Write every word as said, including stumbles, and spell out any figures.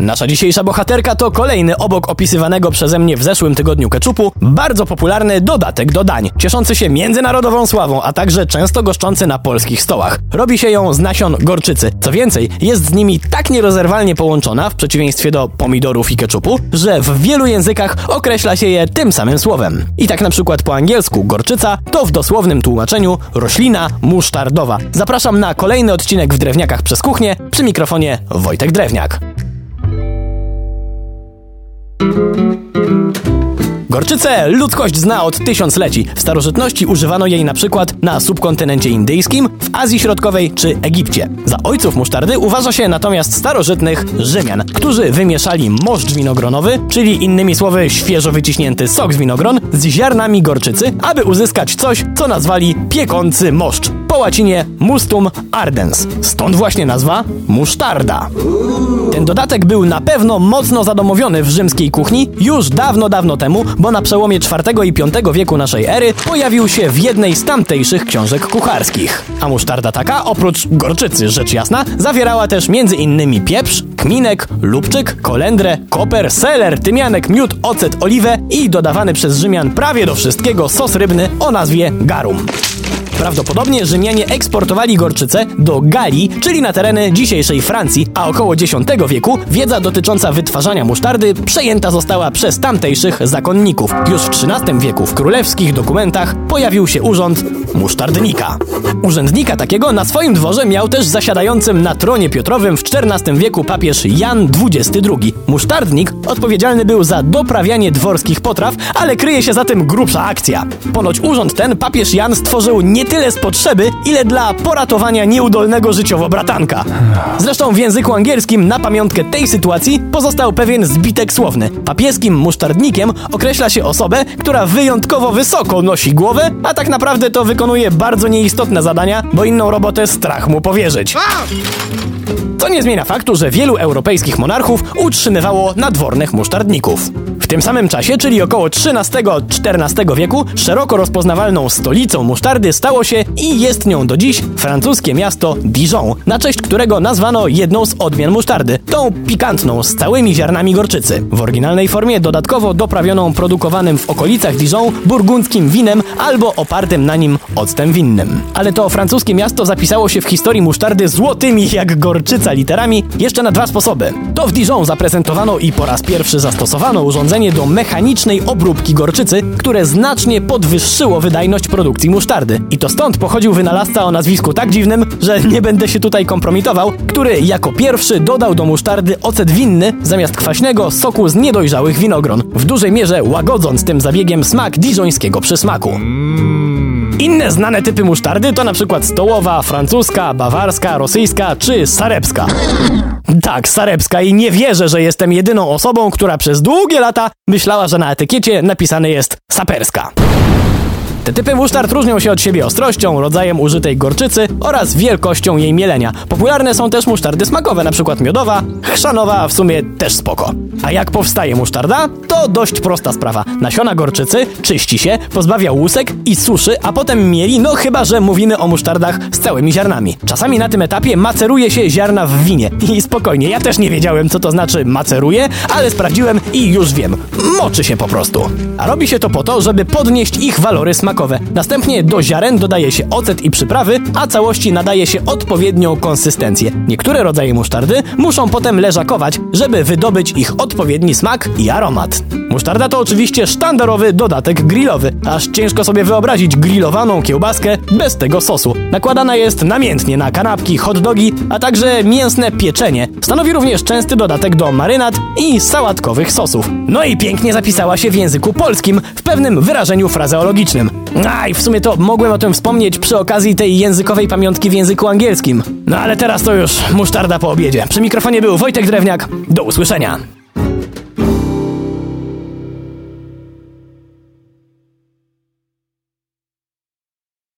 Nasza dzisiejsza bohaterka to kolejny obok opisywanego przeze mnie w zeszłym tygodniu keczupu bardzo popularny dodatek do dań, cieszący się międzynarodową sławą, a także często goszczący na polskich stołach. Robi się ją z nasion gorczycy. Co więcej, jest z nimi tak nierozerwalnie połączona, w przeciwieństwie do pomidorów i keczupu, że w wielu językach określa się je tym samym słowem. I tak na przykład po angielsku gorczyca to w dosłownym tłumaczeniu roślina musztardowa. Zapraszam na kolejny odcinek w Drewniakach przez kuchnię, przy mikrofonie Wojtek Drewniak. Gorczycę ludzkość zna od tysiącleci. W starożytności używano jej na przykład na subkontynencie indyjskim, w Azji Środkowej czy Egipcie. Za ojców musztardy uważa się natomiast starożytnych Rzymian, którzy wymieszali moszcz winogronowy, czyli innymi słowy świeżo wyciśnięty sok z winogron, z ziarnami gorczycy, aby uzyskać coś, co nazwali piekący moszcz. Po łacinie mustum ardens. Stąd właśnie nazwa musztarda. Ten dodatek był na pewno mocno zadomowiony w rzymskiej kuchni już dawno, dawno temu, bo na przełomie czwartego i piątego wieku naszej ery pojawił się w jednej z tamtejszych książek kucharskich. A musztarda taka, oprócz gorczycy, rzecz jasna, zawierała też między innymi pieprz, kminek, lubczyk, kolendrę, koper, seler, tymianek, miód, ocet, oliwę i dodawany przez Rzymian prawie do wszystkiego sos rybny o nazwie garum. Prawdopodobnie Rzymianie eksportowali gorczycę do Galii, czyli na tereny dzisiejszej Francji, a około dziesiątego wieku wiedza dotycząca wytwarzania musztardy przejęta została przez tamtejszych zakonników. Już w trzynastym wieku w królewskich dokumentach pojawił się urząd musztardnika. Urzędnika takiego na swoim dworze miał też zasiadającym na tronie Piotrowym w czternastym wieku papież Jan dwudziesty drugi. Musztardnik odpowiedzialny był za doprawianie dworskich potraw, ale kryje się za tym grubsza akcja. Ponoć urząd ten papież Jan stworzył nie tyle z potrzeby, ile dla poratowania nieudolnego życiowo bratanka. Zresztą w języku angielskim na pamiątkę tej sytuacji pozostał pewien zbitek słowny. Papieskim musztardnikiem określa się osobę, która wyjątkowo wysoko nosi głowę, a tak naprawdę to wykonuje bardzo nieistotne zadania, bo inną robotę strach mu powierzyć. Co nie zmienia faktu, że wielu europejskich monarchów utrzymywało nadwornych musztardników. W tym samym czasie, czyli około trzynastego do czternastego wieku, szeroko rozpoznawalną stolicą musztardy stało się i jest nią do dziś francuskie miasto Dijon, na cześć którego nazwano jedną z odmian musztardy, tą pikantną z całymi ziarnami gorczycy. W oryginalnej formie dodatkowo doprawioną produkowanym w okolicach Dijon burgundzkim winem albo opartym na nim octem winnym. Ale to francuskie miasto zapisało się w historii musztardy złotymi jak gorczyca literami jeszcze na dwa sposoby. To w Dijon zaprezentowano i po raz pierwszy zastosowano urządzenie do mechanicznej obróbki gorczycy, które znacznie podwyższyło wydajność produkcji musztardy. I to stąd pochodził wynalazca o nazwisku tak dziwnym, że nie będę się tutaj kompromitował, który jako pierwszy dodał do musztardy ocet winny zamiast kwaśnego soku z niedojrzałych winogron, w dużej mierze łagodząc tym zabiegiem smak diżońskiego przysmaku. Inne znane typy musztardy to na przykład stołowa, francuska, bawarska, rosyjska czy sarepska. Tak, sarepska i nie wierzę, że jestem jedyną osobą, która przez długie lata myślała, że na etykiecie napisane jest saperska. Te typy musztard różnią się od siebie ostrością, rodzajem użytej gorczycy oraz wielkością jej mielenia. Popularne są też musztardy smakowe, np. miodowa, chrzanowa, a w sumie też spoko. A jak powstaje musztarda? To dość prosta sprawa. Nasiona gorczycy czyści się, pozbawia łusek i suszy, a potem mieli, no chyba że mówimy o musztardach z całymi ziarnami. Czasami na tym etapie maceruje się ziarna w winie. I spokojnie, ja też nie wiedziałem, co to znaczy maceruje, ale sprawdziłem i już wiem. Moczy się po prostu. A robi się to po to, żeby podnieść ich walory smakowe. Następnie do ziaren dodaje się ocet i przyprawy, a całości nadaje się odpowiednią konsystencję. Niektóre rodzaje musztardy muszą potem leżakować, żeby wydobyć ich odpowiedni smak i aromat. Musztarda to oczywiście sztandarowy dodatek grillowy. Aż ciężko sobie wyobrazić grillowaną kiełbaskę bez tego sosu. Nakładana jest namiętnie na kanapki, hot dogi, a także mięsne pieczenie. Stanowi również częsty dodatek do marynat i sałatkowych sosów. No i pięknie zapisała się w języku polskim w pewnym wyrażeniu frazeologicznym. A i w sumie to mogłem o tym wspomnieć przy okazji tej językowej pamiątki w języku angielskim. No ale teraz to już musztarda po obiedzie. Przy mikrofonie był Wojtek Drewniak. Do usłyszenia.